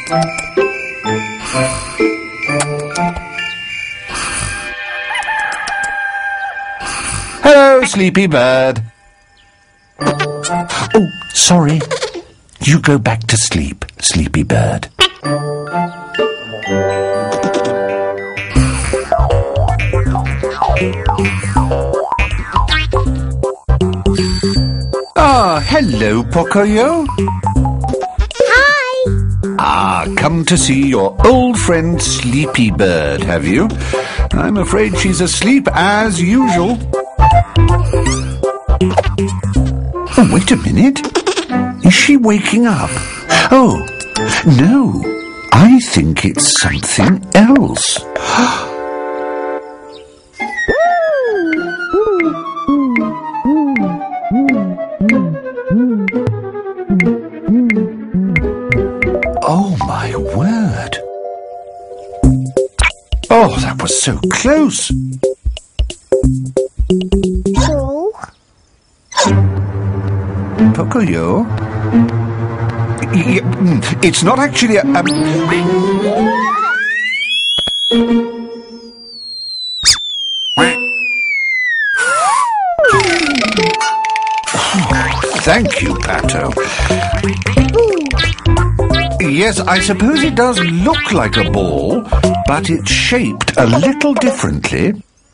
Hello, Sleepy Bird. Oh, sorry. You go back to sleep, Sleepy Bird. Ah, hello, Pocoyo. Hi. Ah, come to see your old friend Sleepy Bird, have you? I'm afraid she's asleep as usual. Oh, wait a minute. Is she waking up? Oh, no. I think it's something else. Oh, my word. Oh, that was so close. Pocoyo? It's not actually a... Thank you, Pato. Yes, I suppose it does look like a ball, but it's shaped a little differently.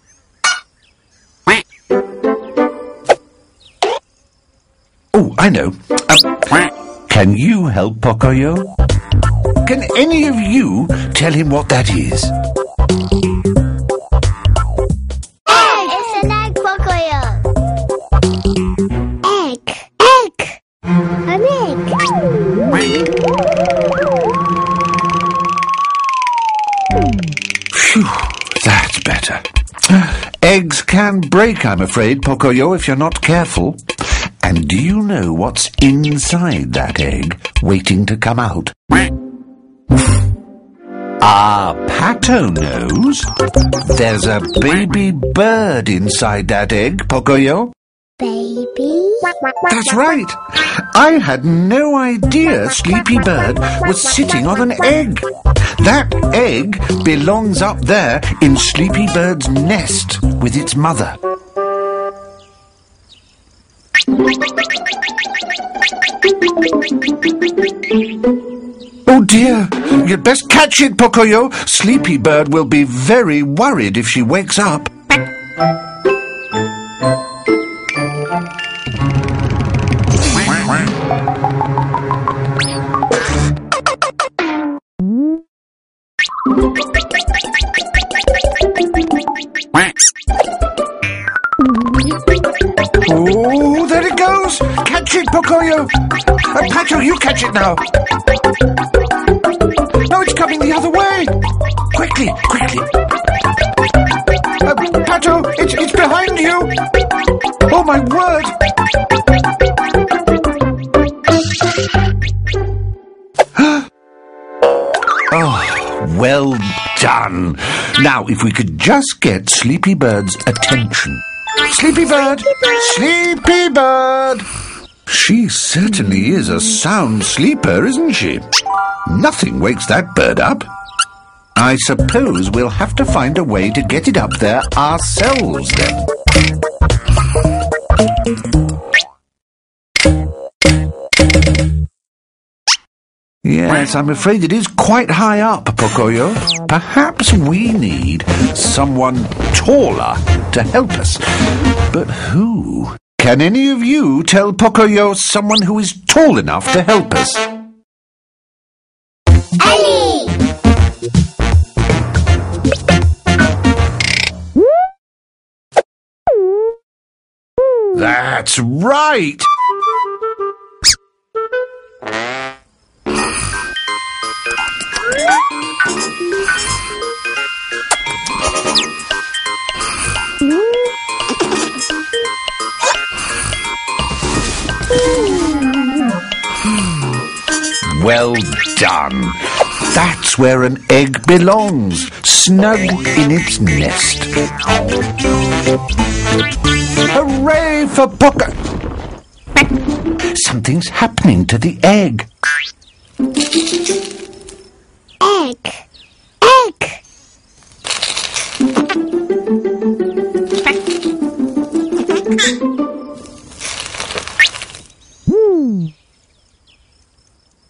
Oh, I know. Can you help Pocoyo? Can any of you tell him what that is? Egg! It's an egg, Pocoyo. Egg. Egg. An egg. Phew, that's better. Eggs can break, I'm afraid, Pocoyo, if you're not careful. And do you know what's inside that egg, waiting to come out? Ah, Pato knows. There's a baby bird inside that egg, Pocoyo. Baby? That's right. I had no idea Sleepy Bird was sitting on an egg. That egg belongs up there in Sleepy Bird's nest with its mother. Oh dear, you'd best catch it, Pocoyo. Sleepy Bird will be very worried if she wakes up. Oh, there it goes! Catch it, Pocoyo! Pato, you catch it now! No, it's coming the other way! Quickly, quickly! Pato, it's behind you! Oh, my word! Oh, well done! Now, if we could just get Sleepy Bird's attention. Sleepy Bird! Sleepy Bird! She certainly is a sound sleeper, isn't she? Nothing wakes that bird up. I suppose we'll have to find a way to get it up there ourselves, then. Yes, I'm afraid it is quite high up, Pocoyo. Perhaps we need someone taller to help us. But who? Can any of you tell Pocoyo someone who is tall enough to help us? Ellie! That's right! Well done. That's where an egg belongs, snug in its nest. Hooray for Poco! Something's happening to the egg.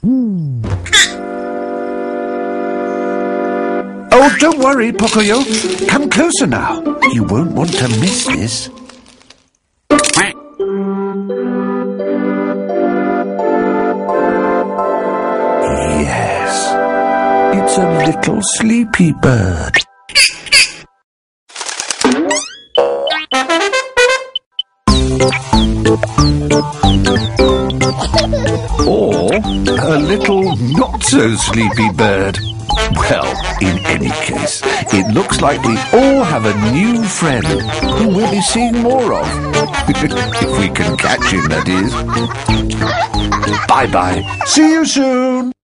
Oh, don't worry, Pocoyo. Come closer now. You won't want to miss this. Yes, it's a little sleepy bird. Or a little not-so-sleepy bird. Well, in any case, it looks like we all have a new friend who we'll be seeing more of. If we can catch him, that is. Bye-bye. See you soon.